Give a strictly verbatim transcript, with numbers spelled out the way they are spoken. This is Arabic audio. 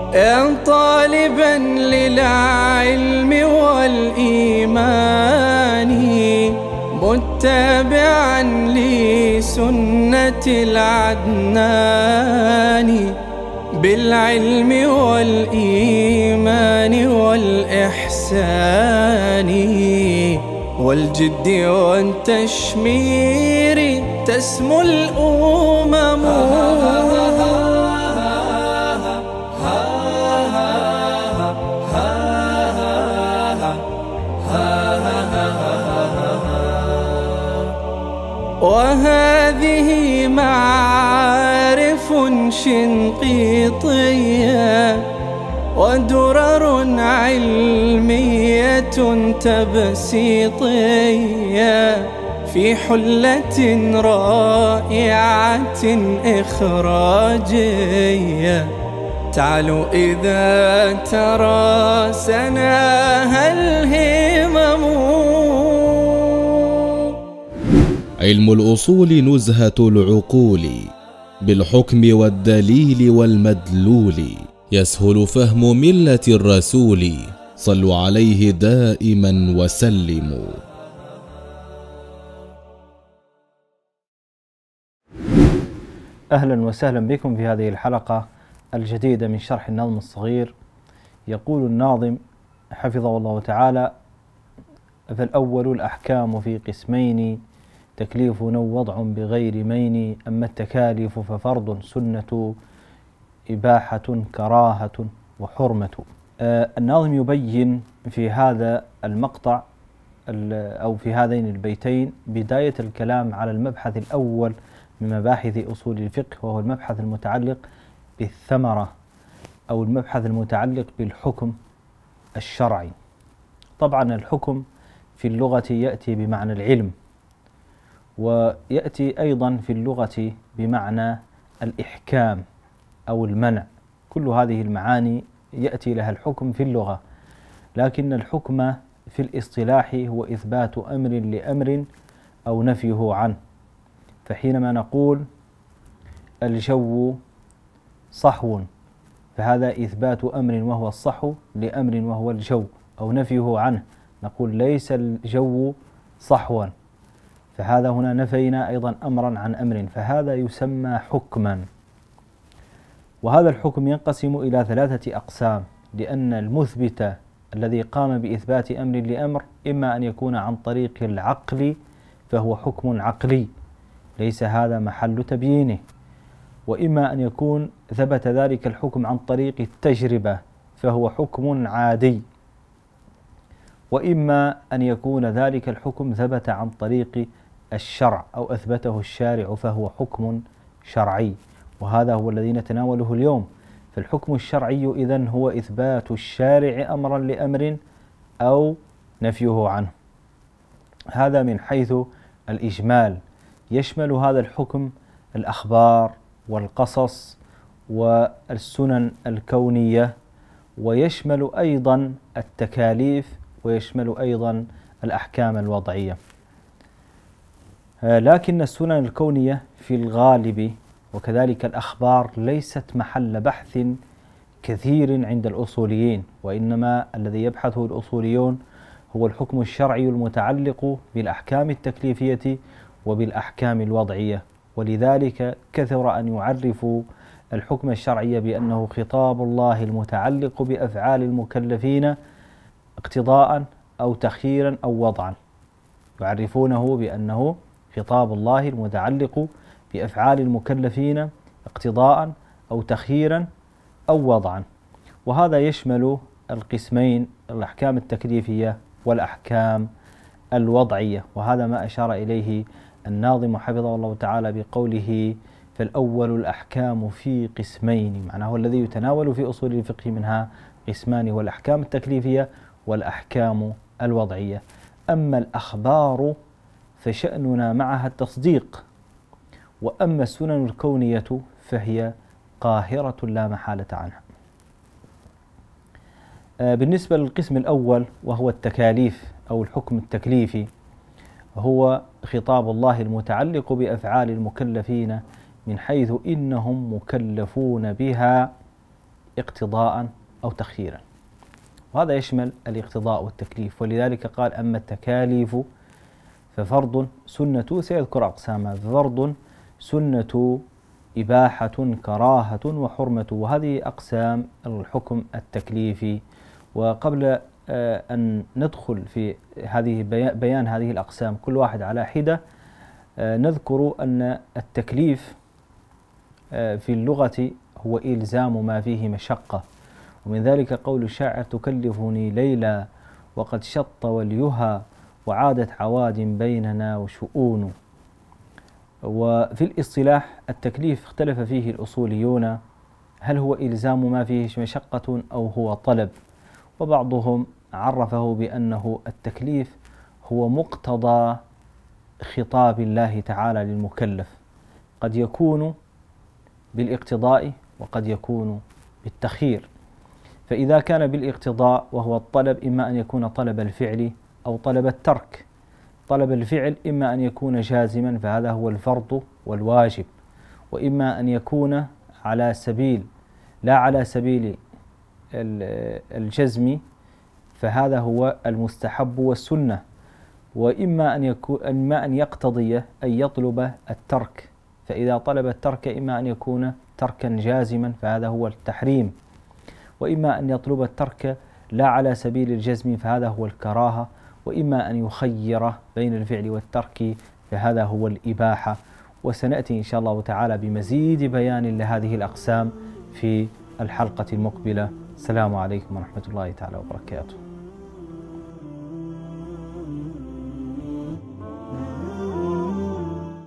يا طالبا للعلم والإيمان متبعا لسنة العدنان، بالعلم والإيمان والإحسان والجد والتشمير تسمو الأمم. وهذه معارف شنقيطية ودرر علمية تبسيطية في حلة رائعة إخراجية تعلو إذا تراسناها الهمم. علم الأصول نزهة العقول بالحكم والدليل والمدلول، يسهل فهم ملة الرسول، صلوا عليه دائما وسلموا. أهلا وسهلا بكم في هذه الحلقة الجديدة من شرح النظم الصغير. يقول الناظم حفظه الله تعالى: فالأول الأحكام في قسمين، تكليف أو وضع بغير مين، أما التكاليف ففرض سنة، إباحة كراهة وحرمة. آه الناظم يبين في هذا المقطع أو في هذين البيتين بداية الكلام على المبحث الأول من مباحث أصول الفقه، وهو المبحث المتعلق بالثمرة أو المبحث المتعلق بالحكم الشرعي. طبعا الحكم في اللغة يأتي بمعنى العلم، ويأتي أيضا في اللغة بمعنى الإحكام أو المنع. كل هذه المعاني يأتي لها الحكم في اللغة، لكن الحكم في الاصطلاح هو إثبات أمر لأمر أو نفيه عنه. فحينما نقول الجو صحو فهذا إثبات أمر وهو الصحو لأمر وهو الجو، أو نفيه عنه نقول ليس الجو صحوا، فهذا هنا نفينا أيضا أمرا عن أمر، فهذا يسمى حكما. وهذا الحكم ينقسم إلى ثلاثة أقسام، لأن المثبت الذي قام بإثبات أمر لأمر إما أن يكون عن طريق العقل فهو حكم عقلي ليس هذا محل تبيينه، وإما أن يكون ثبت ذلك الحكم عن طريق التجربة فهو حكم عادي، وإما أن يكون ذلك الحكم ثبت عن طريق الشرع أو أثبته الشارع فهو حكم شرعي، وهذا هو الذي نتناوله اليوم. فالحكم الشرعي إذن هو إثبات الشارع أمرا لأمر أو نفيه عنه. هذا من حيث الإجمال، يشمل هذا الحكم الأخبار والقصص والسنن الكونية، ويشمل أيضا التكاليف، ويشمل أيضا الأحكام الوضعية. لكن السنن الكونية في الغالب وكذلك الأخبار ليست محل بحث كثير عند الأصوليين، وإنما الذي يبحثه الأصوليون هو الحكم الشرعي المتعلق بالأحكام التكليفية وبالأحكام الوضعية. ولذلك كثر أن يعرفوا الحكم الشرعي بأنه خطاب الله المتعلق بأفعال المكلفين اقتضاء أو تخييرا أو وضعا، يعرفونه بأنه خطاب الله المتعلق بأفعال المكلفين اقتضاء أو تخييرا أو وضعا. وهذا يشمل القسمين الأحكام التكليفية والأحكام الوضعية، وهذا ما أشار إليه الناظم حفظه الله تعالى بقوله فالأول الأحكام في قسمين، معناه الذي يتناول في أصول الفقه منها قسمان، هو الأحكام التكليفية والأحكام الوضعية. أما الأخبار فشأننا معها التصديق، وأما السنن الكونية فهي قاهرة لا محالة عنها. بالنسبة للقسم الأول وهو التكاليف أو الحكم التكليفي، هو خطاب الله المتعلق بأفعال المكلفين من حيث إنهم مكلفون بها اقتضاء أو تخييرا، وهذا يشمل الاقتضاء والتكليف. ولذلك قال: أما التكاليف ففرض سنة، سيذكر أقسامها: فرض سنة إباحة كراهة وحرمة. وهذه أقسام الحكم التكليفي. وقبل أن ندخل في هذه بيان هذه الأقسام كل واحد على حدة، نذكر أن التكليف في اللغة هو إلزام ما فيه مشقة، ومن ذلك قول الشاعر: تكلفني ليلى وقد شط واليها وعادت عواد بيننا وشؤون. وفي الاصطلاح التكليف اختلف فيه الأصوليون، هل هو إلزام ما فيه مشقة أو هو طلب؟ وبعضهم عرفه بأنه التكليف هو مقتضى خطاب الله تعالى للمكلف، قد يكون بالاقتضاء وقد يكون بالتخيير. فإذا كان بالاقتضاء وهو الطلب، إما أن يكون طلب الفعل أو طلب الترك. طلب الفعل إما أن يكون جازما فهذا هو الفرض والواجب، وإما أن يكون على سبيل لا على سبيل الجزم فهذا هو المستحب والسنة، وإما أن يكون إما أن يقتضي أن يطلب الترك، فإذا طلب الترك إما أن يكون تركا جازما فهذا هو التحريم، وإما أن يطلب الترك لا على سبيل الجزم فهذا هو الكراهة، وإما أن يخير بين الفعل والترك فهذا هو الإباحة. وسنأتي إن شاء الله تعالى بمزيد بيان لهذه الأقسام في الحلقة المقبلة. السلام عليكم ورحمة الله تعالى وبركاته.